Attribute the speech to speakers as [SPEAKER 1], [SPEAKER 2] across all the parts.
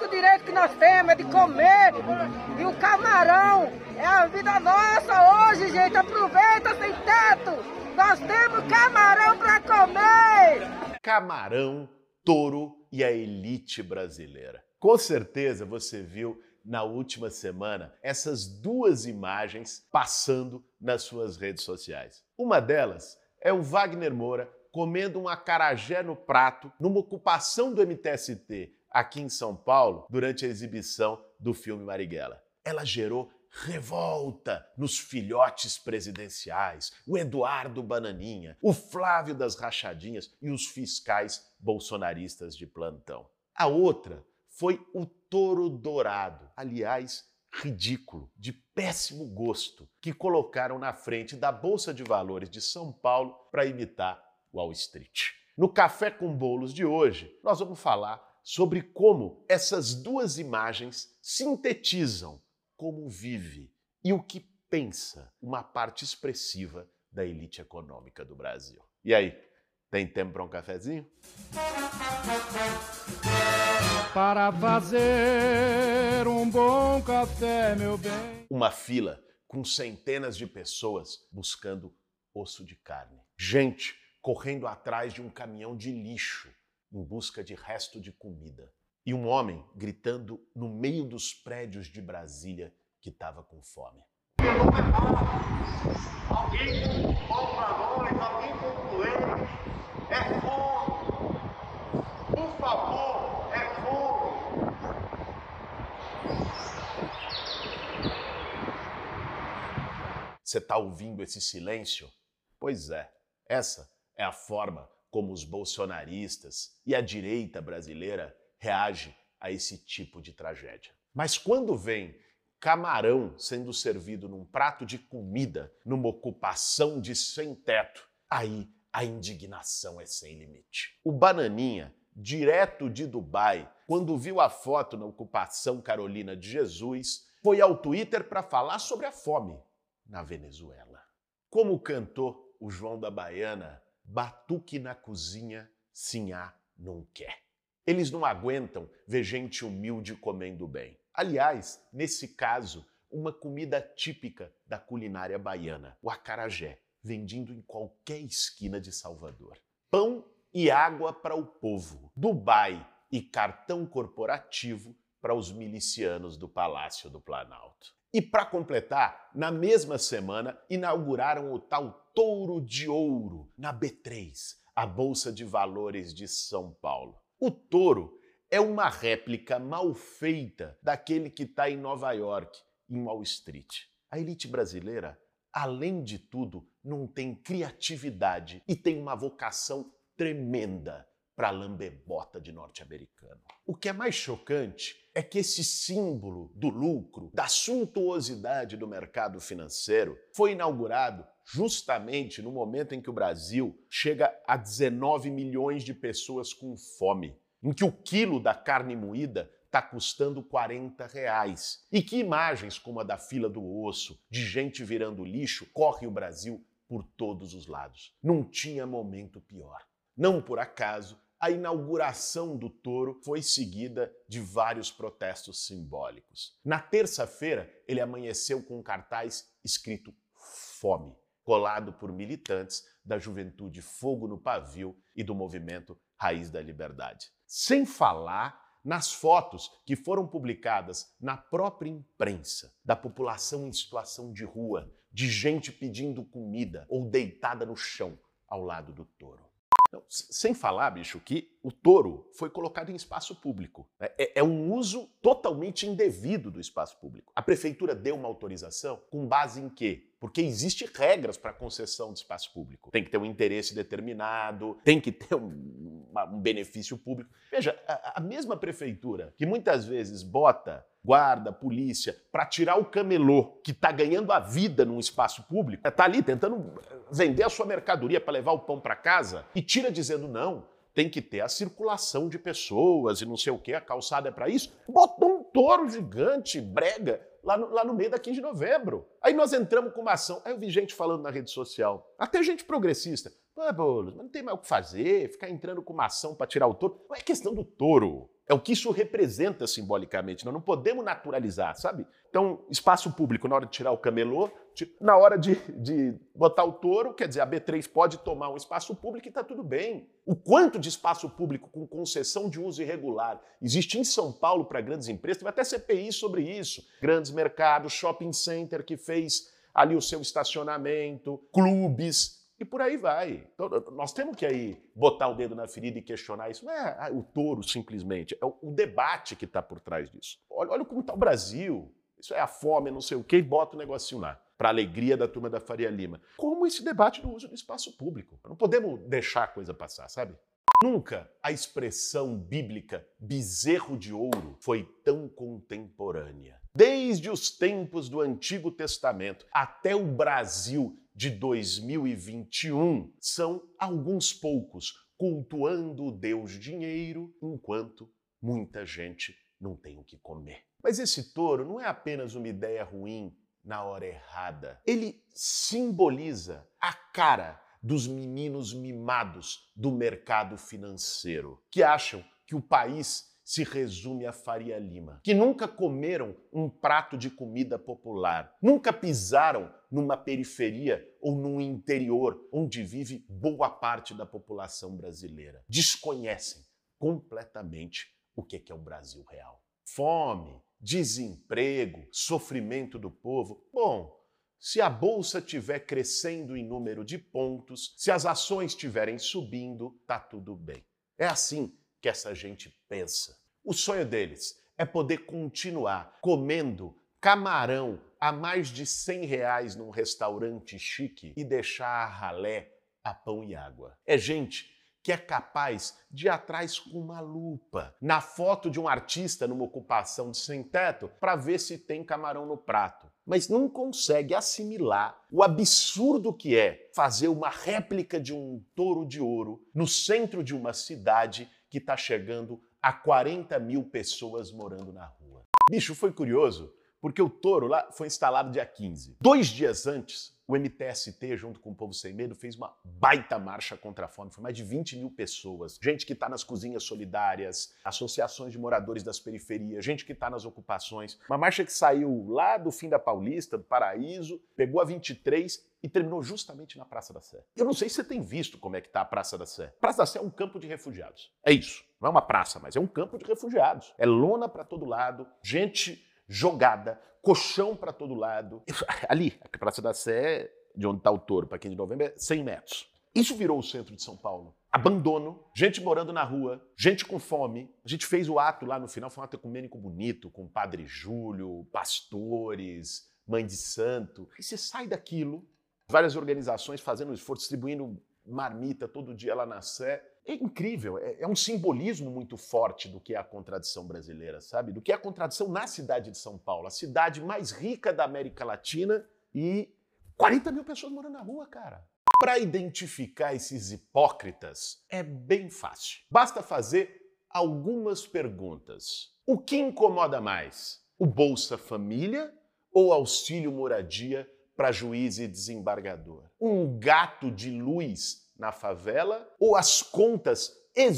[SPEAKER 1] único direito que nós temos é de comer. E o camarão é a vida nossa hoje, gente. Aproveita sem teto. Nós temos camarão para comer.
[SPEAKER 2] Camarão, touro e a elite brasileira. Com certeza você viu na última semana essas duas imagens passando nas suas redes sociais. Uma delas é o Wagner Moura comendo um acarajé no prato numa ocupação do MTST aqui em São Paulo durante a exibição do filme Marighella. Ela gerou revolta nos filhotes presidenciais, o Eduardo Bananinha, o Flávio das Rachadinhas e os fiscais bolsonaristas de plantão. A outra foi o touro dourado, aliás, ridículo, de péssimo gosto, que colocaram na frente da Bolsa de Valores de São Paulo para imitar Wall Street. No Café com Bolos de hoje, nós vamos falar sobre como essas duas imagens sintetizam como vive e o que pensa uma parte expressiva da elite econômica do Brasil. E aí, tem tempo para um cafezinho?
[SPEAKER 3] Para fazer um bom café, meu bem.
[SPEAKER 2] Uma fila com centenas de pessoas buscando osso de carne. Gente correndo atrás de um caminhão de lixo em busca de resto de comida. E um homem gritando no meio dos prédios de Brasília que estava com fome.
[SPEAKER 4] Alguém com pão para nós, alguém com coelho. É fome. Por favor, é fome.
[SPEAKER 2] Você está ouvindo esse silêncio? Pois é, essa é a forma como os bolsonaristas e a direita brasileira reage a esse tipo de tragédia. Mas quando vem camarão sendo servido num prato de comida numa ocupação de sem-teto, aí a indignação é sem limite. O Bananinha, direto de Dubai, quando viu a foto na ocupação Carolina de Jesus, foi ao Twitter para falar sobre a fome na Venezuela. Como cantou o João da Baiana, batuque na cozinha, sinhá não quer. Eles não aguentam ver gente humilde comendo bem. Aliás, nesse caso, uma comida típica da culinária baiana, o acarajé, vendido em qualquer esquina de Salvador. Pão e água para o povo. Dubai e cartão corporativo para os milicianos do Palácio do Planalto. E para completar, na mesma semana, inauguraram o tal Touro de Ouro na B3, a Bolsa de Valores de São Paulo. O touro é uma réplica mal feita daquele que está em Nova York, em Wall Street. A elite brasileira, além de tudo, não tem criatividade e tem uma vocação tremenda para lambebota de norte-americano. O que é mais chocante é que esse símbolo do lucro, da suntuosidade do mercado financeiro, foi inaugurado justamente no momento em que o Brasil chega a 19 milhões de pessoas com fome, em que o quilo da carne moída está custando R$40. E que imagens como a da fila do osso, de gente virando lixo, corre o Brasil por todos os lados. Não tinha momento pior. Não por acaso, a inauguração do touro foi seguida de vários protestos simbólicos. Na terça-feira, ele amanheceu com um cartaz escrito Fome, colado por militantes da Juventude Fogo no Pavio e do movimento Raiz da Liberdade. Sem falar nas fotos que foram publicadas na própria imprensa da população em situação de rua, de gente pedindo comida ou deitada no chão ao lado do touro. Não, sem falar, bicho, que o touro foi colocado em espaço público. É um uso totalmente indevido do espaço público. A prefeitura deu uma autorização com base em quê? Porque existem regras para concessão de espaço público. Tem que ter um interesse determinado, tem que ter um benefício público. Veja, a mesma prefeitura que muitas vezes bota guarda, polícia, para tirar o camelô que está ganhando a vida num espaço público, está ali tentando vender a sua mercadoria para levar o pão para casa e tira dizendo não, tem que ter a circulação de pessoas e não sei o que, a calçada é para isso. Botou um touro gigante, brega, lá no meio da 15 de novembro. Aí nós entramos com uma ação. Aí eu vi gente falando na rede social, até gente progressista. Pô, Boulos, mas não tem mais o que fazer, ficar entrando com uma ação para tirar o touro. Não é questão do touro. É o que isso representa simbolicamente. Nós não podemos naturalizar, sabe? Então, espaço público, na hora de tirar o camelô, na hora de botar o touro, quer dizer, a B3 pode tomar um espaço público e está tudo bem. O quanto de espaço público com concessão de uso irregular existe em São Paulo para grandes empresas, teve até CPI sobre isso. Grandes mercados, shopping center que fez ali o seu estacionamento, clubes, e por aí vai. Então, nós temos que aí botar o dedo na ferida e questionar isso. Não é o touro, simplesmente. É o debate que está por trás disso. Olha como está o Brasil. Isso é a fome, não sei o quê, e bota o negocinho lá. Para a alegria da turma da Faria Lima. Como esse debate do uso do espaço público. Não podemos deixar a coisa passar, sabe? Nunca a expressão bíblica bezerro de ouro foi tão contemporânea. Desde os tempos do Antigo Testamento até o Brasil de 2021, são alguns poucos cultuando o Deus dinheiro, enquanto muita gente não tem o que comer. Mas esse touro não é apenas uma ideia ruim na hora errada. Ele simboliza a cara dos meninos mimados do mercado financeiro, que acham que o país se resume a Faria Lima, que nunca comeram um prato de comida popular, nunca pisaram numa periferia ou num interior onde vive boa parte da população brasileira. Desconhecem completamente o que é o Brasil real. Fome, desemprego, sofrimento do povo. Bom, se a bolsa estiver crescendo em número de pontos, se as ações estiverem subindo, tá tudo bem. É assim que essa gente pensa. O sonho deles é poder continuar comendo camarão a mais de R$100 num restaurante chique e deixar a ralé a pão e água. É gente que é capaz de ir atrás com uma lupa na foto de um artista numa ocupação de sem-teto para ver se tem camarão no prato. Mas não consegue assimilar o absurdo que é fazer uma réplica de um touro de ouro no centro de uma cidade que está chegando a 40 mil pessoas morando na rua. Bicho, foi curioso, porque o touro lá foi instalado dia 15. 2 dias antes, o MTST, junto com o Povo Sem Medo, fez uma baita marcha contra a fome. Foi mais de 20 mil pessoas. Gente que está nas cozinhas solidárias, associações de moradores das periferias, gente que está nas ocupações. Uma marcha que saiu lá do fim da Paulista, do Paraíso, pegou a 23 e terminou justamente na Praça da Sé. Eu não sei se você tem visto como é que está a Praça da Sé. A Praça da Sé é um campo de refugiados. É isso. Não é uma praça, mas é um campo de refugiados. É lona para todo lado, gente jogada, colchão para todo lado. Ali, a Praça da Sé, de onde está o touro, para 15 de novembro, é 100 metros. Isso virou o centro de São Paulo. Abandono, gente morando na rua, gente com fome. A gente fez o ato lá no final, foi um ato ecumênico bonito, com o Padre Júlio, pastores, mãe de santo. E você sai daquilo, várias organizações fazendo esforço, distribuindo marmita todo dia lá na Sé. É incrível, é um simbolismo muito forte do que é a contradição brasileira, sabe? Do que é a contradição na cidade de São Paulo, a cidade mais rica da América Latina e 40 mil pessoas morando na rua, cara. Para identificar esses hipócritas é bem fácil. Basta fazer algumas perguntas. O que incomoda mais? O Bolsa Família ou auxílio moradia para juiz e desembargador? Um gato de luz na favela ou as contas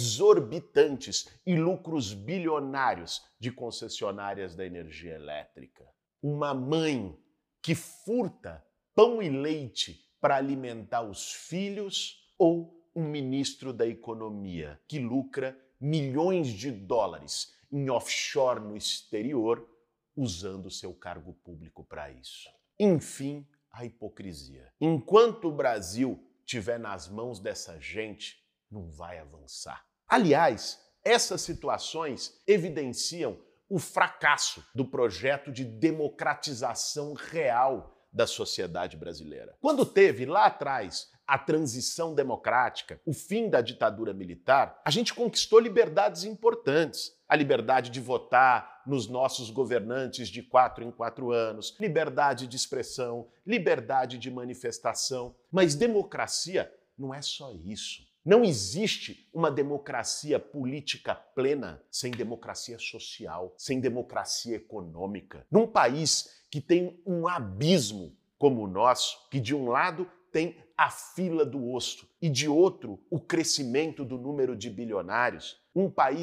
[SPEAKER 2] exorbitantes e lucros bilionários de concessionárias da energia elétrica? Uma mãe que furta pão e leite para alimentar os filhos ou um ministro da economia que lucra milhões de dólares em offshore no exterior usando seu cargo público para isso? Enfim, a hipocrisia. Enquanto o Brasil estiver nas mãos dessa gente, não vai avançar. Aliás, essas situações evidenciam o fracasso do projeto de democratização real da sociedade brasileira. Quando teve lá atrás a transição democrática, o fim da ditadura militar, a gente conquistou liberdades importantes. A liberdade de votar nos nossos governantes de 4 em 4 anos, liberdade de expressão, liberdade de manifestação. Mas democracia não é só isso. Não existe uma democracia política plena sem democracia social, sem democracia econômica. Num país que tem um abismo como o nosso, que de um lado tem a fila do osso e de outro o crescimento do número de bilionários, um país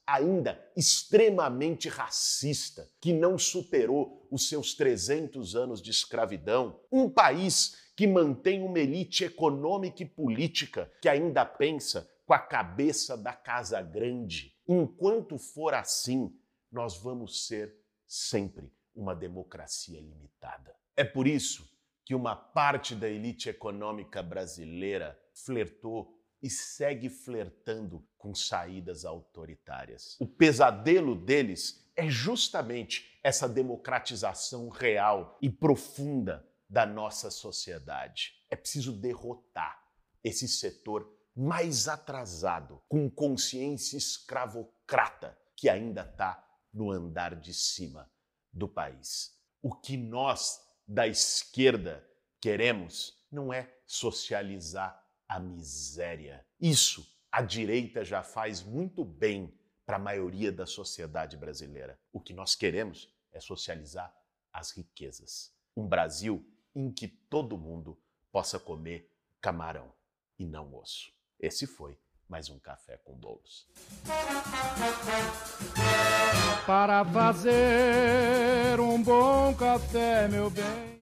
[SPEAKER 2] ainda extremamente racista, que não superou os seus 300 anos de escravidão, um país que mantém uma elite econômica e política que ainda pensa com a cabeça da Casa Grande. Enquanto for assim, nós vamos ser sempre uma democracia limitada. É por isso que uma parte da elite econômica brasileira flertou e segue flertando com saídas autoritárias. O pesadelo deles é justamente essa democratização real e profunda da nossa sociedade. É preciso derrotar esse setor mais atrasado, com consciência escravocrata, que ainda está no andar de cima do país. O que nós, da esquerda, queremos não é socializar a miséria. Isso a direita já faz muito bem para a maioria da sociedade brasileira. O que nós queremos é socializar as riquezas. Um Brasil em que todo mundo possa comer camarão e não osso. Esse foi mais um Café com Bolos.
[SPEAKER 3] Para fazer um bom café, meu bem.